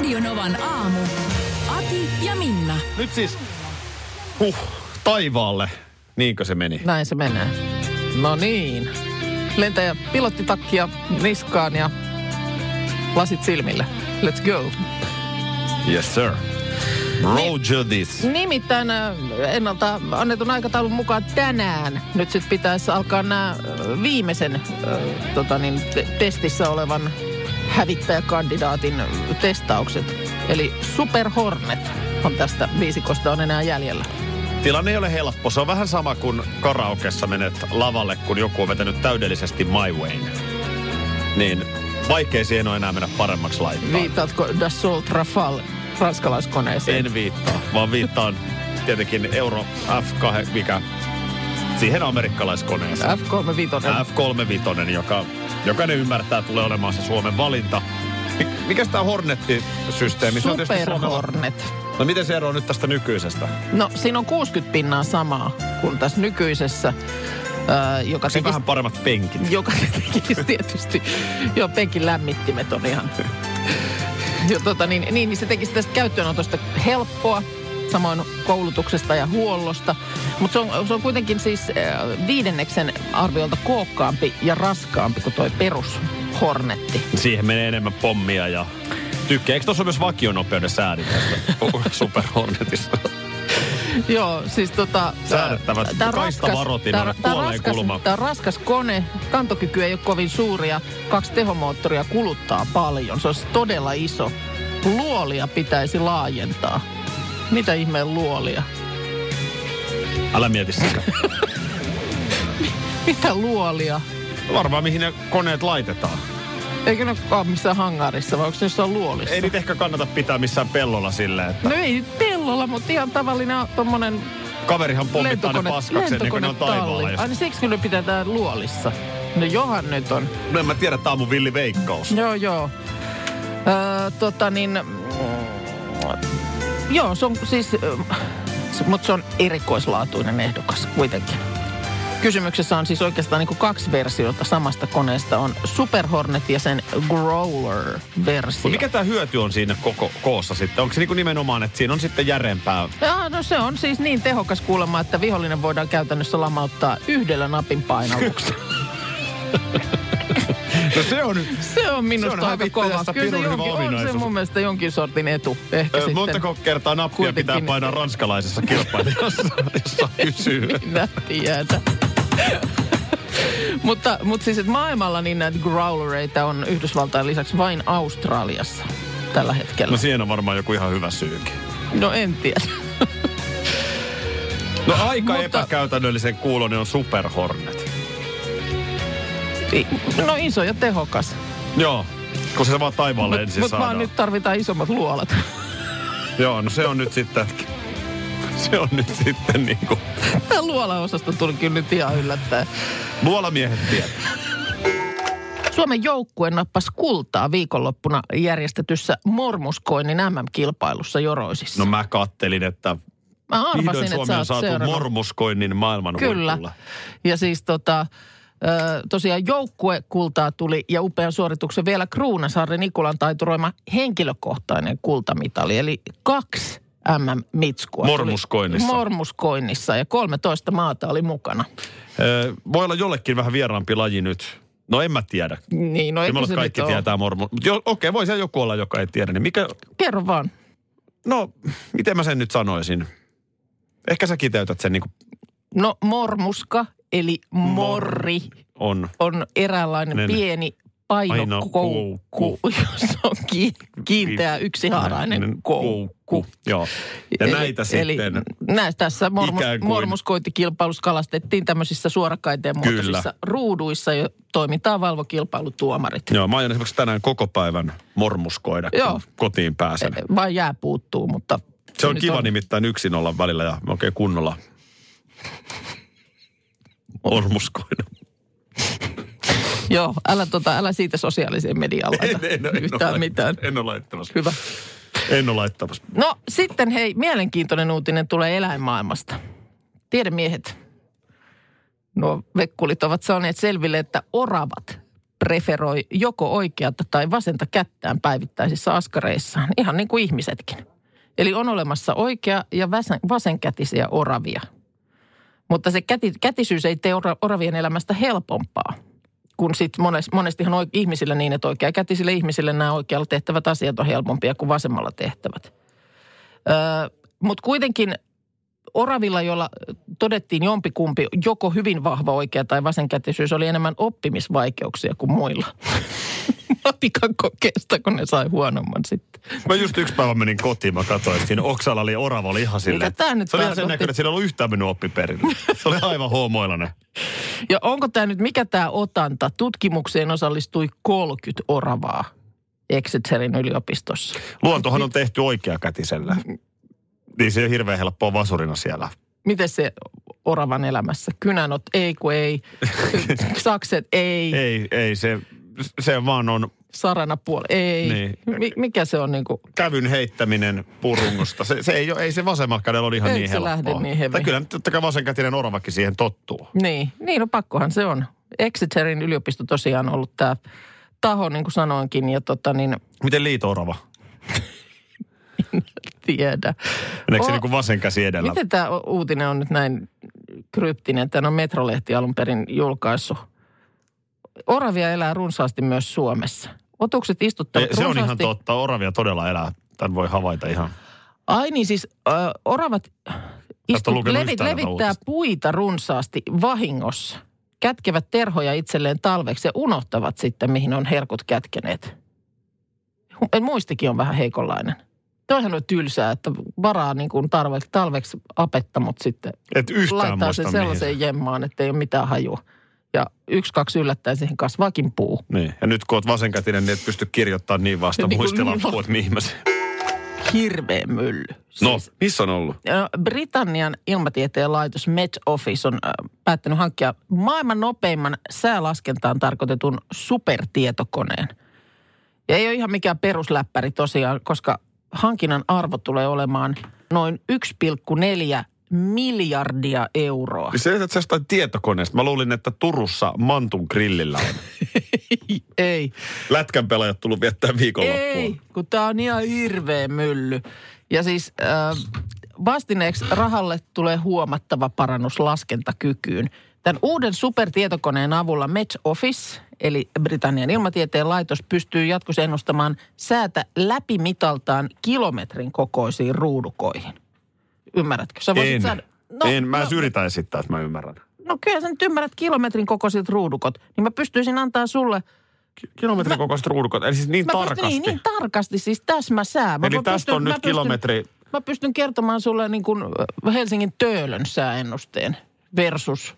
Radionovan aamu. Ati ja Minna. Nyt siis, taivaalle. Niinkö se meni? Näin se menee. No niin. Lentäjä pilottitakkia niskaan ja lasit silmille. Let's go. Yes, sir. Roger this. Nimittäin ennalta annetun aikataulun mukaan tänään nyt sitten pitäisi alkaa nämä viimeisen testissä olevan hävittäjäkandidaatin testaukset. Eli Super Hornet on tästä viisikosta on enää jäljellä. Tilanne ei ole helppo. Se on vähän sama kuin karaokessa menet lavalle, kun joku on vetänyt täydellisesti My Wayn. Niin vaikea siihen on enää mennä paremmaksi laittaa. Viittaatko Dassault Rafale ranskalaiskoneeseen? En viittaa, vaan viittaan tietenkin Euro F2, mikä siihen amerikkalaiskoneeseen. F-35, joka jokainen ymmärtää tulee olemaan se Suomen valinta. Mikäs tää Hornetti-systeemi? Super Hornet. No miten se ero on nyt tästä nykyisestä? No siinä on 60% samaa kuin tässä nykyisessä. Joka tekisi vähän paremmat penkit. Joka tekisi tietysti. Joo, penkin lämmittimet on ihan. Niin se tekisi tästä käyttöönotosta helppoa. Samoin koulutuksesta ja huollosta. Mutta se on kuitenkin siis 5 arviolta kookkaampi ja raskaampi kuin toi perus Hornetti. Siihen menee enemmän pommia ja tykkää. Eikö tuossa ole myös vakionopeuden säädit tästä Super Hornetissa? Joo, siis säädettävät kaistavarotin puoleen kulma. Tämä on raskas kone, kantokyky ei ole kovin suuri ja 2 tehomoottoria kuluttaa paljon. Se olisi todella iso. Luolia pitäisi laajentaa. Mitä ihmeen luolia? Älä mieti sitä. Mitä luolia? Varmaan mihin ne koneet laitetaan. Eikö ne ole missään hangarissa vai onko ne jossain luolissa? Ei niitä ehkä kannata pitää missään pellolla silleen, että... No ei pellolla, mutta ihan tavallinen tommonen... Kaverihan pommittaa ne paskaksi ennen kuin ne on taivaalla. Aina siksi ne pitää tää luolissa. No johan nyt on. No en mä tiedä, tää on mun villi veikkaus. Joo. Joo, se on siis... Mutta se on erikoislaatuinen ehdokas kuitenkin. Kysymyksessä on siis oikeastaan niin kuin 2 versiota samasta koneesta. On Super Hornet ja sen Growler-versio. Mikä tämä hyöty on siinä koossa sitten? Onko se niin kuin nimenomaan, että siinä on sitten järeempää? No se on siis niin tehokas kuulemma, että vihollinen voidaan käytännössä lamauttaa 1 napin painalluksella. No se on minusta aika kova. Kyllä se on mun mielestä jonkin sortin etu. Ehkä sitten. Montako kertaa nappia pitää painaa ranskalaisessa kilpailijassa, jossa kysyy? Minä tiedän. mutta siis, että maailmalla niin näitä growlereita on Yhdysvaltain lisäksi vain Australiassa tällä hetkellä. No siihen on varmaan joku ihan hyvä syykin. No en tiedä. No aika epäkäytännöllisen kuulonen on Super Hornet. No iso ja tehokas. Joo, kun se vaan taivaalle ensin saadaan. Mutta vaan nyt tarvitaan isommat luolat. Joo, no se on nyt sitten niinku... Tämä luolaosasto tuli kyllä nyt ihan yllättäen. Luolamiehet tietää. Suomen joukkue nappasi kultaa viikonloppuna järjestetyssä Mormuskoinnin MM-kilpailussa Joroisissa. No mä kattelin, että mä arvasin, vihdoin Suomi on saatu Mormuskoinnin maailman kyllä. huipulla. Ja siis tosiaan joukkuekultaa tuli ja upean suorituksen vielä Kruunasaaren Nikulan taituroima henkilökohtainen kultamitali. Eli 2 MM-mitskua. Mormuskoinnissa ja 13 maata oli mukana. Voi olla jollekin vähän vieraampi laji nyt. No en mä tiedä. Niin, no eikö se kaikki nyt tietää okei, voi siellä joku olla, joka ei tiedä. Niin mikä... Kerro vaan. No, miten mä sen nyt sanoisin? Ehkä sä kiteytät sen niin kuin... No mormuska, eli morri on eräänlainen pieni painokoukku, jossa on kiinteä yksihaarainen koukku. Joo. Ja näitä eli tässä mormuskointikilpailussa kalastettiin tämmöisissä suorakaiteen muotoisissa ruuduissa ja toimintaa valvokilpailutuomarit. Joo, mä aion esimerkiksi tänään koko päivän mormuskoida, kun kotiin pääsen. Vaan jää puuttuu, mutta... Se on kiva nimittäin yksin olla välillä ja oikein kunnolla mormuskoida. Joo, älä siitä sosiaaliseen mediaan laita yhtään mitään. En ole laittamassa. Hyvä. En ole laittamassa. No sitten hei, mielenkiintoinen uutinen tulee eläinmaailmasta. Tiedemiehet, nuo vekkulit ovat saaneet selville, että oravat preferoi joko oikeata tai vasenta kättään päivittäisissä askareissaan, ihan niin kuin ihmisetkin. Eli on olemassa oikea ja vasenkätisiä oravia. Mutta se kätisyys ei tee oravien elämästä helpompaa, kun sitten monestihan ihmisillä niin, että oikeakätisille ihmisille nämä oikealla tehtävät asiat on helpompia kuin vasemmalla tehtävät. Mutta kuitenkin oravilla, jolla todettiin jompikumpi, joko hyvin vahva oikea tai vasenkätisyys, oli enemmän oppimisvaikeuksia kuin muilla. Matikan kokeesta, kun ne sai huonomman sitten. Mä just yksi päivä menin kotiin, mä katsoin, että siinä oksalla oli orava, oli ihan silleen. Se oli ihan sen näköinen, että siinä ei ollut yhtään mennyt oppiperille. Se oli aivan hoomoilainen. Ja onko tämä nyt, mikä tämä otanta? Tutkimukseen osallistui 30 oravaa Exeterin yliopistossa. Luontohan on tehty oikeakätisellä. Niin se on hirveän helppoa vasurina siellä. Miten se oravan elämässä? Kynänot ei kun ei. Sakset ei. Ei. Se vaan on... Saranapuoli ei. Niin. Mikä se on niinku? Kävyn heittäminen purungosta. Se ei se vasemmalla kädellä ole ihan niin helppoa. Ei se lähde niin hevi. Tai kyllä totta kai vasenkätinen oravakin siihen tottuu. Niin no pakkohan se on. Exeterin yliopisto tosiaan on ollut tämä taho, niin kuin sanoinkin. Ja Miten liito-orava? Tiedä. Meneekö se niin kuin vasen käsi edellä? Miten tämä uutinen on nyt näin kryptinen? Tämä on Metrolehti alun perin julkaissut. Oravia elää runsaasti myös Suomessa. Otukset istuttavat runsaasti. Se on ihan totta. Oravia todella elää. Tämän voi havaita ihan. Ai niin, siis oravat levittää puita runsaasti vahingossa. Kätkevät terhoja itselleen talveksi ja unohtavat sitten, mihin on herkut kätkeneet. Muistikin on vähän heikonlainen. Toihan on tylsää, että varaa niin kuin talveksi apetta, mutta sitten laittaa sen sellaiseen jemmaan, että ei ole mitään hajua. Ja 1-2 yllättäen siihen kasvaakin puu. Niin, ja nyt kun olet vasenkätinen, niin et pysty kirjoittamaan niin vasta muistilappua, että mihin mä se... Hirveä mylly. No, missä on ollut? Britannian ilmatieteen laitos Met Office on päättänyt hankkia maailman nopeimman säälaskentaan tarkoitetun supertietokoneen. Ja ei ole ihan mikään perusläppäri tosiaan, koska hankinnan arvo tulee olemaan noin 1,4 miljardia euroa. Se ei jostain tietokoneesta. Mä luulin, että Turussa Mantun grillillä on. Ei. Lätkän pelaajat tullut viettää viikonloppua. Ei, kun tää on ihan hirveä mylly. Ja siis vastineeksi rahalle tulee huomattava parannus laskentakykyyn. Tämän uuden supertietokoneen avulla Met Office, eli Britannian ilmatieteen laitos, pystyy jatkossa ennustamaan säätä läpimitaltaan kilometrin kokoisiin ruudukoihin. Ymmärrätkö? Mä yritän esittää, että mä ymmärrän. No kyllä sä nyt ymmärrät kilometrin kokoiset ruudukot. Niin mä pystyisin antaa sulle... Kilometrin kokoiset ruudukot, eli siis niin tarkasti. Niin tarkasti, siis täsmäsää. Eli tästä on nyt kilometri... Mä pystyn kertomaan sulle niin kuin Helsingin Töölön sääennusteen versus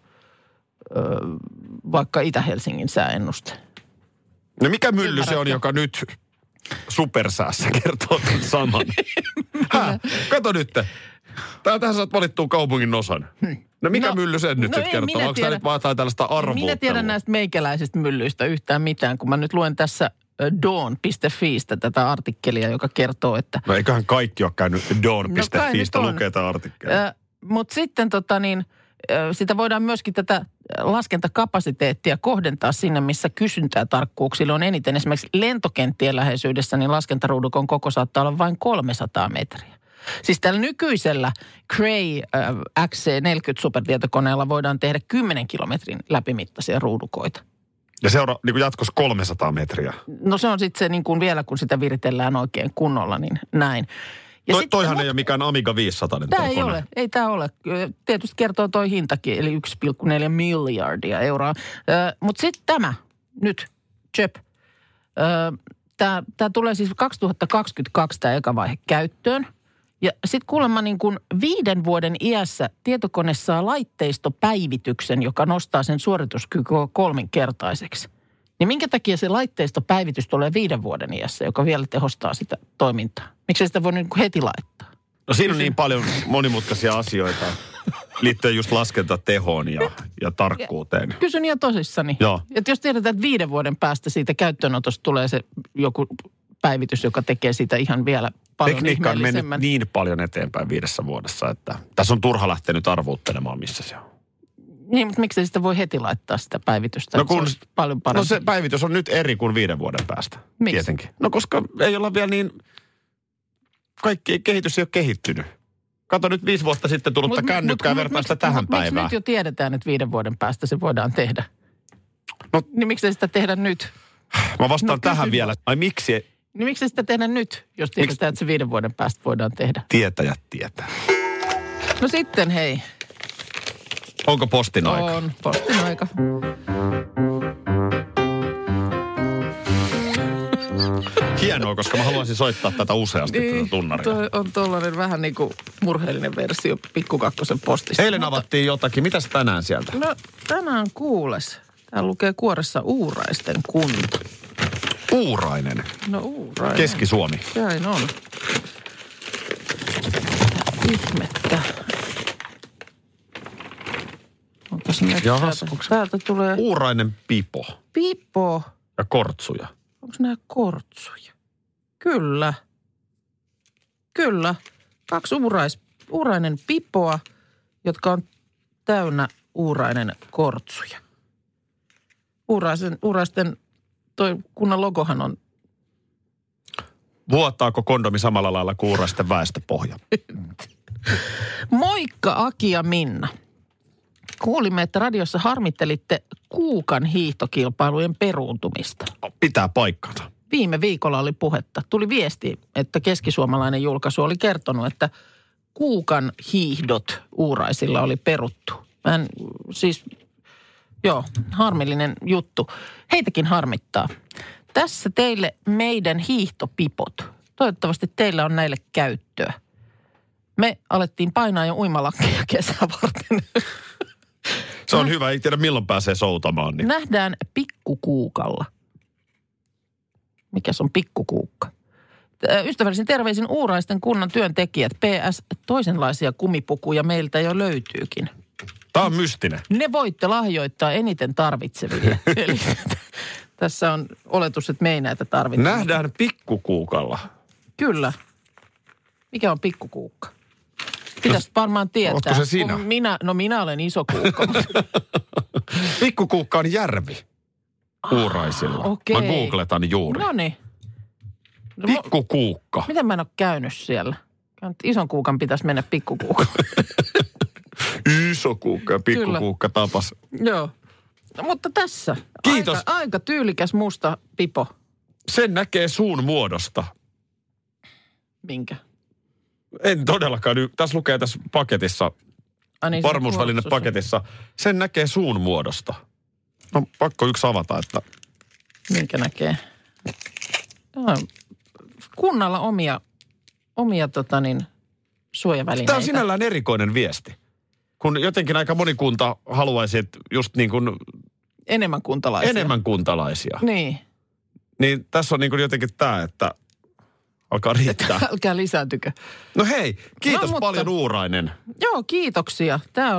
vaikka Itä-Helsingin sääennuste. No mikä mylly se on, joka nyt supersäässä kertoo tämän saman? Kato nyt. Tähän saat valittua kaupungin osan. No mikä mylly sen nyt sitten kertoo? Onko tämä nyt vaan tällaista arvouttelua? Minä tiedän näistä meikäläisistä myllyistä yhtään mitään, kun mä nyt luen tässä dawn.fiistä tätä artikkelia, joka kertoo, että... No eiköhän kaikki ole käynyt dawn.fiistä lukea tätä artikkelia. Mutta sitten sitä voidaan myöskin tätä laskentakapasiteettia kohdentaa sinne, missä kysyntää tarkkuuksilla on eniten. Esimerkiksi lentokenttien läheisyydessä niin laskentaruudukon koko saattaa olla vain 300 metriä. Siis tällä nykyisellä Cray XC40 supertietokoneella voidaan tehdä 10 kilometrin läpimittaisia ruudukoita. Ja niin kuin jatkossa 300 metriä? No se on sitten se niin kuin vielä, kun sitä viritellään oikein kunnolla, niin näin. Ja toihan ei ole mikään Amiga 500. Tämä ei ole, ei tämä ole. Tietysti kertoo toi hintakin, eli 1,4 miljardia euroa. Mutta sitten tämä nyt, tämä tulee siis 2022 tämä eka vaihe käyttöön. Ja sitten kuulemma niin kuin 5 vuoden iässä tietokone saa laitteistopäivityksen, joka nostaa sen suorituskykyä 3-kertaiseksi. Niin minkä takia se laitteistopäivitys tulee 5 vuoden iässä, joka vielä tehostaa sitä toimintaa? Miksi sitä voi niin kuin heti laittaa? No siinä on niin paljon monimutkaisia asioita liittyen just laskentatehoon ja tarkkuuteen. Kysyn ihan tosissani. Joo. Että jos tiedetään, että 5 vuoden päästä siitä käyttöönotosta tulee se joku päivitys, joka tekee siitä ihan vielä paljon tekniikka on mennyt niin paljon eteenpäin 5 vuodessa, että tässä on turha lähteä nyt arvuuttelemaan, missä se on. Niin, mutta miksei sitä voi heti laittaa sitä päivitystä? No kun, se paljon parempi. No se päivitys on nyt eri kuin 5 vuoden päästä. Miksi? Tietenkin. No koska ei olla vielä niin, kaikki kehitys ei ole kehittynyt. Kato nyt 5 vuotta sitten tullutta kännykkää vertaista tähän päivään. Miksi nyt jo tiedetään, että 5 vuoden päästä se voidaan tehdä? No, niin miksei sitä tehdä nyt? Mä vastaan tähän vielä. Ai miksi? Niin miksei sitä tehdä nyt, jos tiedetään, että se 5 vuoden päästä voidaan tehdä? Tietäjät tietää. No sitten hei. Onko postin aika? On postin aika. Hienoa, koska mä haluaisin soittaa tätä useasti tätä tunnaria. Toi on tollainen vähän niin kuin murheellinen versio Pikku Kakkosen postista. Eilen avattiin jotakin. Mitäs tänään sieltä? No tänään kuules. Täällä lukee kuoressa Uuraisten kunta. Uurainen? No Uurainen. Keski-Suomi. Näin on. Ihmettä. Onpas täältä tulee... Uurainen pipo. Pipo. Ja kortsuja. Onko nämä kortsuja? Kyllä. Kyllä. 2 uurainen pipoa, jotka on täynnä uurainen kortsuja. Uuraisten, toi kunnan logohan on... Vuotaako kondomi samalla lailla kuin uuraisten väestöpohja? Moikka Aki ja Minna. Kuulimme, että radiossa harmittelitte Kuukan hiihtokilpailujen peruuntumista. Pitää paikkansa. Viime viikolla oli puhetta. Tuli viesti, että keskisuomalainen julkaisu oli kertonut, että Kuukan hiihdot Uuraisilla oli peruttu. Harmillinen juttu. Heitäkin harmittaa. Tässä teille meidän hiihtopipot. Toivottavasti teillä on näille käyttöä. Me alettiin painaa jo uimalakkeja kesää varten. Se on hyvä, ei tiedä milloin pääsee soutamaan. Niin. Nähdään Pikkukuukalla. Mikäs on Pikkukuukka? Ystävällisin terveisin Uuraisten kunnan työntekijät. PS, toisenlaisia kumipukuja meiltä jo löytyykin. Tämä on mystinen. Ne voitte lahjoittaa eniten tarvitseville. Eli tässä on oletus, että me ei näitä tarvitse. Nähdään Pikkukuukalla. Kyllä. Mikä on Pikkukuukka? Pitäisi varmaan tietää. Ootko se sinä? Minä olen iso kuukka. Pikkukuukka on järvi Uuraisilla. Okay. Mä googletan juuri. Noniin. Pikkukuukka. Miten mä en ole käynyt siellä? Ison kuukan pitäisi mennä Pikkukuukalle. Iso kuukka ja pikkukuukka tapas. Joo. No, mutta tässä. Kiitos. Aika tyylikäs musta pipo. Sen näkee suun muodosta. Minkä? En todellakaan. Tässä lukee tässä paketissa, Niin, varmuusväline paketissa. Sen näkee suun muodosta. No pakko yksi avata, että... Minkä näkee? No, kunnalla omia suojavälineitä. Tämä on sinällään erikoinen viesti. Kun jotenkin aika moni kunta haluaisi, että just niin kuin... Enemmän kuntalaisia. Enemmän kuntalaisia. Niin. Niin tässä on niin kuin jotenkin tämä, että alkaa riittää. Älkää lisääntykö. No hei, kiitos mutta, paljon Uurainen. Joo, kiitoksia. Tämä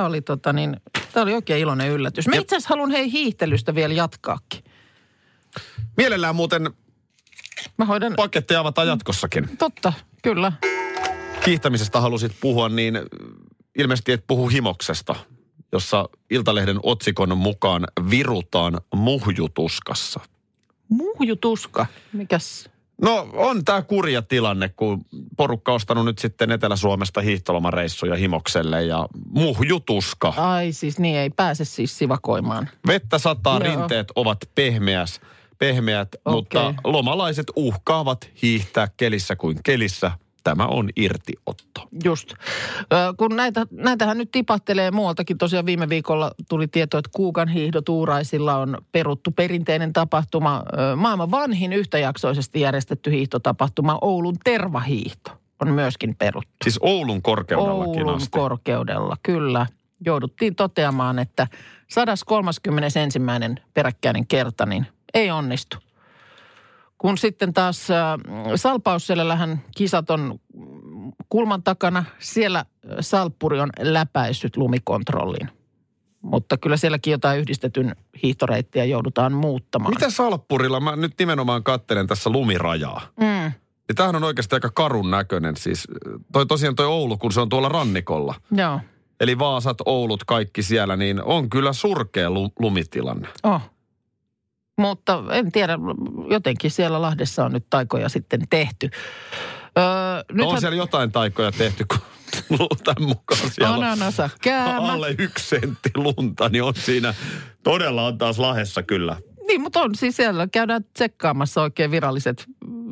oli oikein iloinen yllätys. Mä itse asiassa haluan hiihtelystä vielä jatkaakin. Mielellään muuten paketteja avataan jatkossakin. Totta, kyllä. Hiihtämisestä halusit puhua, niin ilmeisesti et puhu himoksesta, jossa Iltalehden otsikon mukaan virutaan muhjutuskassa. Muhjutuska? Mikäs? No on tämä kurja tilanne, kun porukka on ostanut nyt sitten Etelä-Suomesta hiihtolomareissuja himokselle ja muhjutuska. Ai siis niin, ei pääse siis sivakoimaan. Vettä sataa, rinteet ovat pehmeät, mutta lomalaiset uhkaavat hiihtää kelissä kuin kelissä. Tämä on irtiotto. Just. Kun näitähän nyt tipahtelee muualtakin. Tosiaan viime viikolla tuli tieto, että Kuukan hiihdot Uuraisilla on peruttu perinteinen tapahtuma. Maailman vanhin yhtäjaksoisesti järjestetty hiihtotapahtuma Oulun tervahiihto on myöskin peruttu. Siis Oulun korkeudellakin Oulun asti. korkeudella, kyllä. Jouduttiin toteamaan, että 131. peräkkäinen kerta, niin ei onnistu. Kun sitten taas Salpausselällähän kisat on kulman takana, siellä salppuri on läpäissyt lumikontrolliin. Mutta kyllä sielläkin jotain yhdistetyn hiihtoreittiä joudutaan muuttamaan. Mitä salppurilla? Mä nyt nimenomaan katselen tässä lumirajaa. Ja tämähän on oikeasti aika karun näköinen. Siis toi Oulu, kun se on tuolla rannikolla. Joo. eli Vaasat, Oulut, kaikki siellä, niin on kyllä surkea lumitilanne. Mutta en tiedä, jotenkin siellä Lahdessa on nyt taikoja sitten tehty. On siellä jotain taikoja tehty, kun tämän mukaan siellä ananasa käämä. Alle 1 sentti lunta, niin on siinä, todella on taas Lahdessa kyllä. Niin, mutta on siis siellä, käydään tsekkaamassa oikein viralliset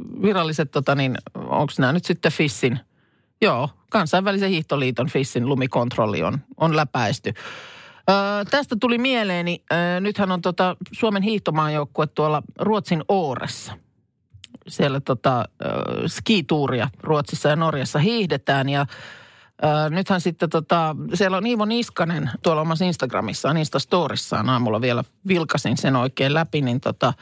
onko nämä nyt sitten FISin, kansainvälisen hiihtoliiton FISin lumikontrolli on läpäisty. Tästä tuli mieleeni, nythän on Suomen hiihtomaajoukkue tuolla Ruotsin Åressa. Siellä skituuria Ruotsissa ja Norjassa hiihdetään ja nythän sitten siellä on Iivo Niskanen tuolla omassa Instagramissaan, Instastorissaan aamulla vielä vilkasin sen oikein läpi, niin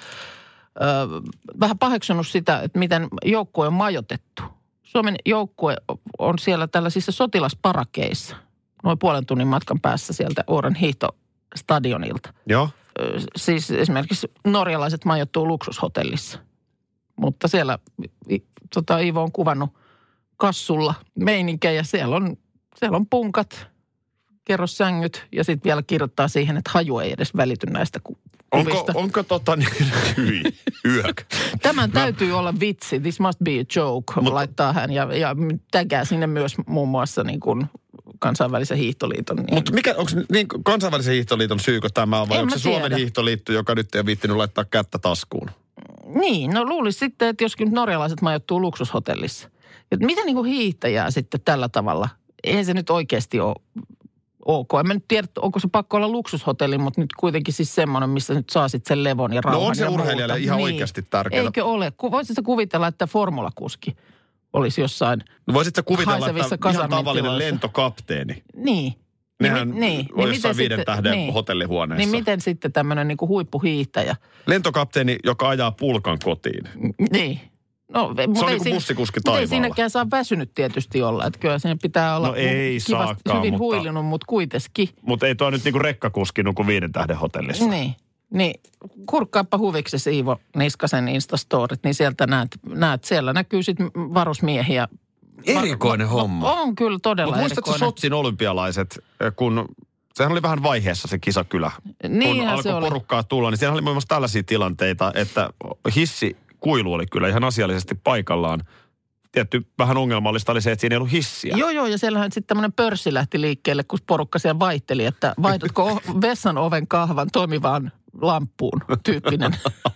vähän paheksunut sitä, että miten joukkue on majoitettu. Suomen joukkue on siellä tällaisissa sotilasparakeissa, noin puolen tunnin matkan päässä sieltä Åren hiihtostadionilta. Joo. Siis esimerkiksi norjalaiset majoittuu luksushotellissa, mutta siellä Iivo on kuvannut kassulla meininkiä. Siellä on punkat, kerrossängyt ja sitten vielä kirjoittaa siihen, että haju ei edes välity näistä kuvista. Onko yök? Tämän täytyy olla vitsi. This must be a joke, laittaa hän ja tägää sinne myös muun muassa niin kuin kansainvälisen hiihtoliiton. Niin. Mutta onko niin kansainvälisen hiihtoliiton syykö tämä vai onko se Suomen hiihtoliitto, joka nyt ei ole viittinyt laittaa kättä taskuun? Niin, no luulisi sitten, että joskin norjalaiset majoittuu luksushotellissa. Että mitä niin kuin hiihtäjää sitten tällä tavalla? Eihän se nyt oikeasti ole ok. En mä nyt tiedä, onko se pakko olla luksushotelli, mutta nyt kuitenkin siis semmoinen, missä nyt saa sitten sen levon ja rauhan. No on se urheilijalle ihan oikeasti tärkeää. Eikö ole? Voisitko kuvitella, että formulakuski olisi jossain voisitko kuvitella, että ihan tavallinen tiloissa. Lentokapteeni? Niin. Nehän on jossain 5 tähden hotellihuoneessa. Niin miten sitten tämmöinen niin kuin huippuhiihtäjä? Lentokapteeni, joka ajaa pulkan kotiin. Niin. No, se on niin kuin bussikuski taivaalla. Ei siinäkään saa väsynyt tietysti olla. Että kyllä siinä pitää olla kivasti hyvin huilinut, mutta kuitenkin. Mutta ei tuo nyt niin kuin rekkakuski kuin 5 tähden hotellissa. Niin. Kurkkaappa huviksesi Iivo Niskasen Instastorit, niin sieltä näet siellä näkyy sitten varusmiehiä. Erikoinen homma. On kyllä todella erikoinen. Mutta muistatko Sotsin olympialaiset, kun sehän oli vähän vaiheessa se kisakylä. Niinhän kun se alkoi porukkaa tulla, niin siellä oli muun muassa tällaisia tilanteita, että kuilu oli kyllä ihan asiallisesti paikallaan. Tietty vähän ongelmallista oli se, että siinä ei ollut hissiä. Joo, ja siellähän sitten tämmöinen pörssi lähti liikkeelle, kun porukka siellä vaihteli, että vaihdatko vessan oven kahvan toimivaan lamppuun tyyppinen.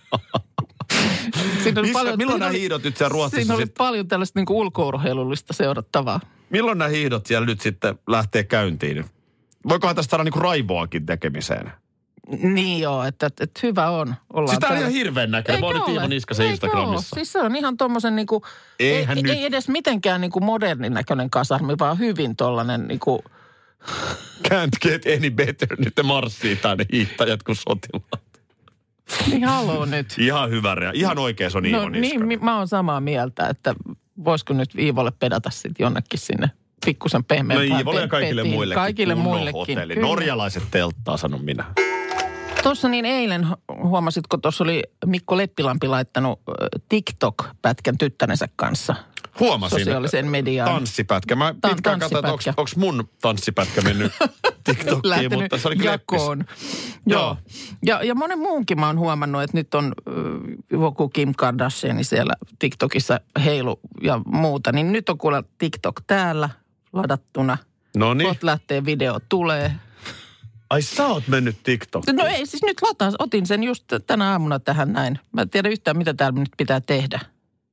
Milloin nämä hiihdot nyt siellä Ruotsissa? Siinä oli paljon tällaista niin kuin ulko-urheilullista seurattavaa. Milloin nämä hiihdot siellä nyt sitten lähtee käyntiin? Voikohan tästä saada niin kuin raivoakin tekemiseen? Niin joo, että hyvä on. Siis tää on ihan hirveän näköinen. Mä oon nyt Iivo Niskasen Instagramissa. Siis se on ihan tommosen niinku, ei edes mitenkään niinku modernin näköinen kasarmi, vaan hyvin tollanen niinku. Can't get any better. Nyt te marssii tänne hiihtäjät kuin sotilaat. Niin haloo nyt. Ihan hyvä rea. Ihan oikein se on Iivo Niskanen. Niin, mä oon samaa mieltä, että voisiko nyt Iivolle pedata sitten jonnekin sinne pikkusen pehmeämpään. No Iivolle ja kaikille muillekin. Kaikille muillekin. Norjalaiset telttaa, sanon minä. Tuossa niin eilen, huomasitko, tuossa oli Mikko Leppilampi laittanut TikTok-pätkän tyttärensä kanssa. Huomasin. Sosiaalisen mediaan. Tanssipätkä. Mä pitkään katsoin, että onko mun tanssipätkä mennyt TikTokiin, mutta se oli jakoon. Joo. Ja monen muunkin mä oon huomannut, että nyt on joku Kim Kardashian siellä TikTokissa heilu ja muuta. Niin nyt on kuule TikTok täällä ladattuna. Noniin. Kohta lähtee video tulee. Ai sä oot mennyt TikTokiin? No ei, siis nyt otin sen just tänä aamuna tähän näin. Mä en tiedä yhtään, mitä täällä nyt pitää tehdä.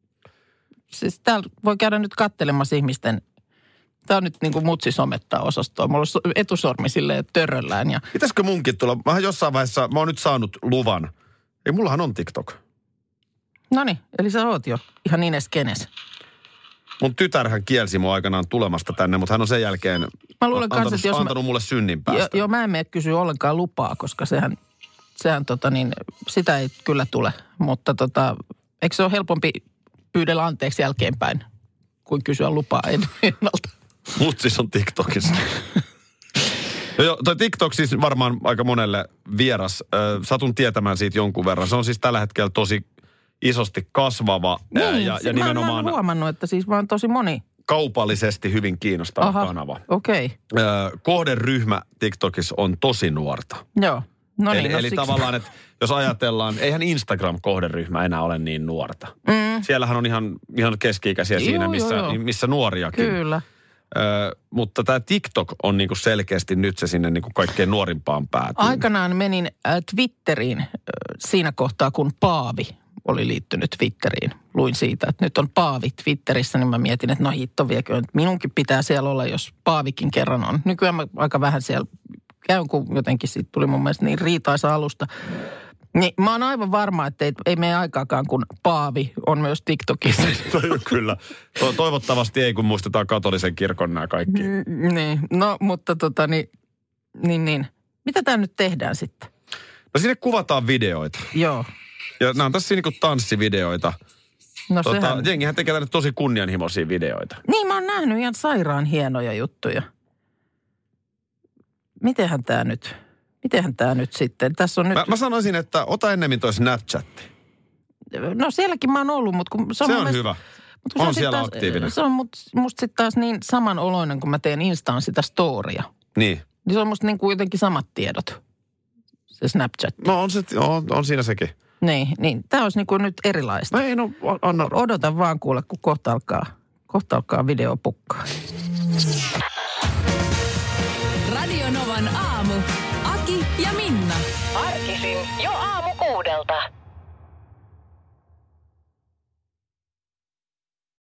Siis täällä voi käydä nyt katselemassa ihmisten. Tää on nyt niin kuin mutsi somettaa osastoa. Mulla on etusormi silleen törröllään. Ja pitäisikö munkin tulla? Mähän jossain vaiheessa, mä oon nyt saanut luvan. Ei, mullahan on TikTok. Noniin, eli sä oot jo ihan niin eskenes. Mun tytärhän kielsi mua aikanaan tulemasta tänne, mutta hän on sen jälkeen antanut mulle synnin päästä. Joo, mä en mene kysyä ollenkaan lupaa, koska sehän sitä ei kyllä tule. Mutta eikö se ole helpompi pyydellä anteeksi jälkeenpäin, kuin kysyä lupaa ennalta? Mut siis on TikTokissa. Joo, toi TikTok siis varmaan aika monelle vieras. Satun tietämään siitä jonkun verran. Se on siis tällä hetkellä tosi isosti kasvava. Niin, ja nimenomaan mä oon huomannut, että siis vaan tosi moni kaupallisesti hyvin kiinnostava kanava. Okei. Kohderyhmä TikTokissa on tosi nuorta. Joo. No niin, eli tavallaan, että jos ajatellaan, eihän Instagram-kohderyhmä enää ole niin nuorta. Siellähän on ihan keski-ikäisiä siinä, missä nuoriakin. Kyllä. Mutta tämä TikTok on niinku selkeästi nyt se sinne niinku kaikkein nuorimpaan päätyyn. Aikanaan menin Twitteriin siinä kohtaa, kun Paavi oli liittynyt Twitteriin. Luin siitä, että nyt on Paavi Twitterissä, niin mä mietin, että no hitto viekö, minunkin pitää siellä olla, jos Paavikin kerran on. Nykyään mä aika vähän siellä käyn, kun jotenkin siitä tuli mun mielestä niin riitaisa alusta. Niin mä oon aivan varma, että ei mene aikaakaan, kun Paavi on myös TikTokissa. Kyllä. Toivottavasti ei, kun muistetaan katolisen kirkon nämä kaikki. Niin, no mutta niin. Mitä tää nyt tehdään sitten? No sinne kuvataan videoita. Joo. Ja nämä on tässä niin kuin tanssivideoita. No sehän... Jengihän tekee tänne tosi kunnianhimoisia videoita. Niin, mä oon nähnyt ihan sairaan hienoja juttuja. Mitenhän tää nyt sitten? Tässä on nyt... Mä sanoisin, että ota ennemmin toi Snapchatti. No sielläkin mä oon ollut, mutta kun... Se on hyvä. On siellä taas, aktiivinen. Se on musta sitten taas niin samanoloinen, kun mä teen Instaan sitä storia. Niin. Niin se on musta niin kuin jotenkin samat tiedot, se Snapchat. No on siinä sekin. Niin. Tää olisi niin kuin nyt erilaista. Ei no, anna. Odotan vaan kuule, kun kohta alkaa videopukkaa. Radio Novan aamu. Aki ja Minna. Arkisin jo aamu 6.